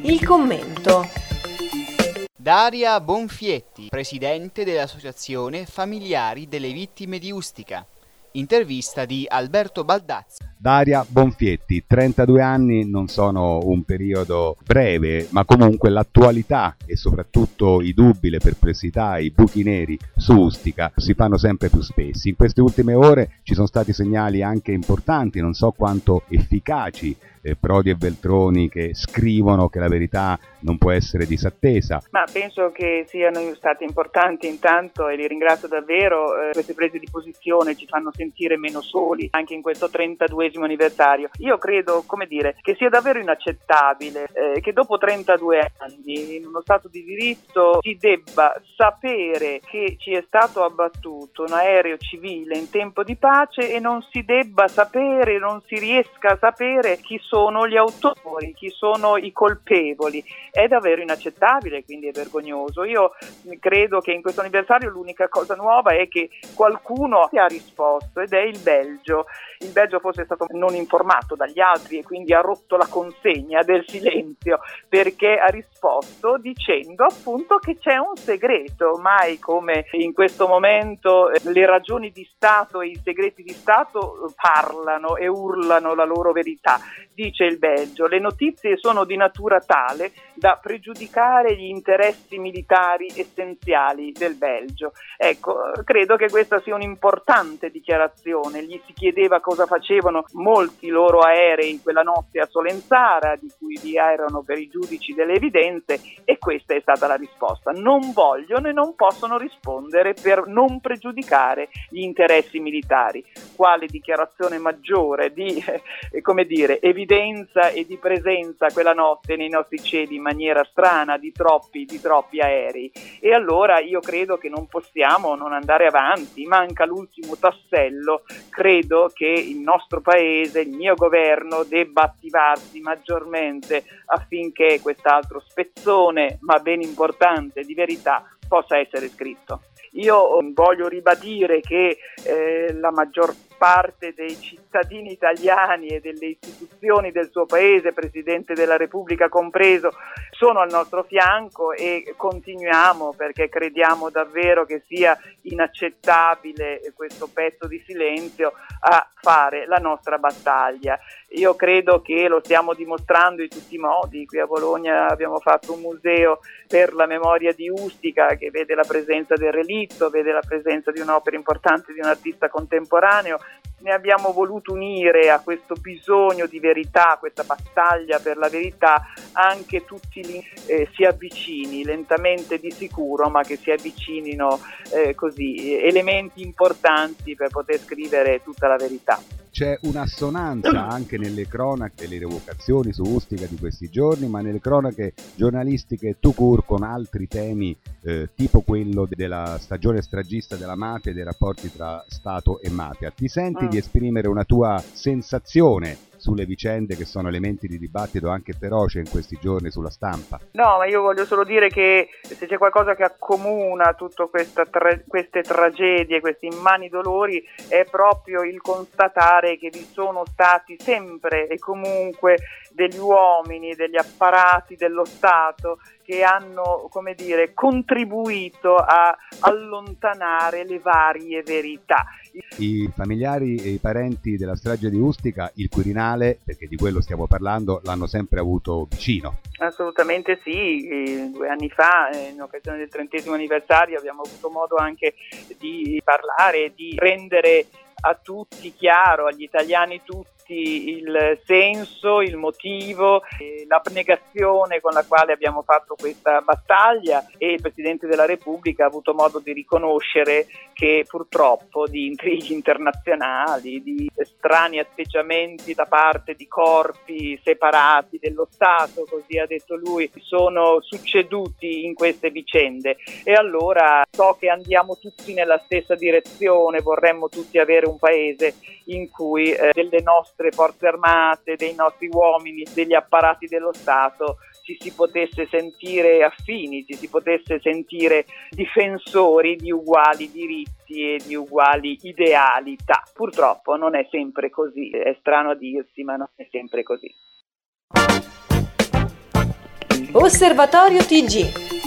Il commento. Daria Bonfietti, presidente dell'Associazione Familiari delle Vittime di Ustica. Intervista di Alberto Baldazzi. Daria Bonfietti, 32 anni non sono un periodo breve, ma comunque l'attualità e soprattutto i dubbi, le perplessità, i buchi neri su Ustica si fanno sempre più spessi. In queste ultime ore ci sono stati segnali anche importanti, non so quanto efficaci, Prodi e Veltroni che scrivono che la verità non può essere disattesa. Ma penso che siano stati importanti intanto e li ringrazio davvero, queste prese di posizione ci fanno sentire meno soli anche in questo 32esimo anniversario. Io credo, che sia davvero inaccettabile che dopo 32 anni in uno Stato di diritto si debba sapere che ci è stato abbattuto un aereo civile in tempo di pace e non si debba sapere, non si riesca a sapere chi sono gli autori, chi sono i colpevoli. È davvero inaccettabile, quindi è vergognoso. Io credo che in questo anniversario l'unica cosa nuova è che qualcuno ha risposto ed è il Belgio. Il Belgio forse è stato non informato dagli altri e quindi ha rotto la consegna del silenzio, perché ha risposto dicendo appunto che c'è un segreto. Mai come in questo momento le ragioni di Stato e i segreti di Stato parlano e urlano la loro verità. Dice il Belgio, le notizie sono di natura tale da pregiudicare gli interessi militari essenziali del Belgio. Ecco, credo che questa sia un'importante dichiarazione. Gli si chiedeva cosa facevano molti loro aerei quella notte a Solenzara, di cui vi erano per i giudici delle evidenze, e questa è stata la risposta. Non vogliono e non possono rispondere per non pregiudicare gli interessi militari. Quale dichiarazione maggiore di, evidenza e di presenza quella notte nei nostri cieli in maniera strana di troppi aerei. E allora io credo che non possiamo non andare avanti, manca l'ultimo tassello. Credo che il nostro paese, il mio governo debba attivarsi maggiormente affinché quest'altro spezzone, ma ben importante, di verità possa essere scritto. Io voglio ribadire che la maggior parte dei cittadini italiani e delle istituzioni del suo paese, Presidente della Repubblica compreso, sono al nostro fianco e continuiamo, perché crediamo davvero che sia inaccettabile questo pezzo di silenzio, a fare la nostra battaglia. Io credo che lo stiamo dimostrando in tutti i modi. Qui a Bologna abbiamo fatto un museo per la memoria di Ustica che vede la presenza del relitto, vede la presenza di un'opera importante di un artista contemporaneo. Ne abbiamo voluto unire a questo bisogno di verità, questa battaglia per la verità, anche tutti si avvicini, lentamente di sicuro, ma che si avvicinino elementi importanti per poter scrivere tutta la verità. C'è un'assonanza anche nelle cronache delle rievocazioni su Ustica di questi giorni, ma nelle cronache giornalistiche tout court con altri temi tipo quello della stagione stragista della mafia e dei rapporti tra Stato e mafia. Ti senti di esprimere una tua sensazione sulle vicende che sono elementi di dibattito anche feroce in questi giorni sulla stampa? No, ma io voglio solo dire che se c'è qualcosa che accomuna tutte queste tragedie, questi immani dolori, è proprio il constatare che vi sono stati sempre e comunque degli uomini, degli apparati dello Stato che hanno, contribuito a allontanare le varie verità. I familiari e i parenti della strage di Ustica, il Quirinale, perché di quello stiamo parlando, l'hanno sempre avuto vicino. Assolutamente sì, 2 anni fa, in occasione del 30° anniversario, abbiamo avuto modo anche di parlare, di rendere a tutti chiaro, agli italiani tutti, il senso, il motivo, l'abnegazione con la quale abbiamo fatto questa battaglia, e il Presidente della Repubblica ha avuto modo di riconoscere che purtroppo di intrighi internazionali, di strani atteggiamenti da parte di corpi separati dello Stato, così ha detto lui, sono succeduti in queste vicende. E allora so che andiamo tutti nella stessa direzione, vorremmo tutti avere un paese in cui delle nostre forze armate, dei nostri uomini, degli apparati dello Stato ci si potesse sentire affini, ci si potesse sentire difensori di uguali diritti e di uguali idealità. Purtroppo non è sempre così, è strano a dirsi, ma non è sempre così. Osservatorio TG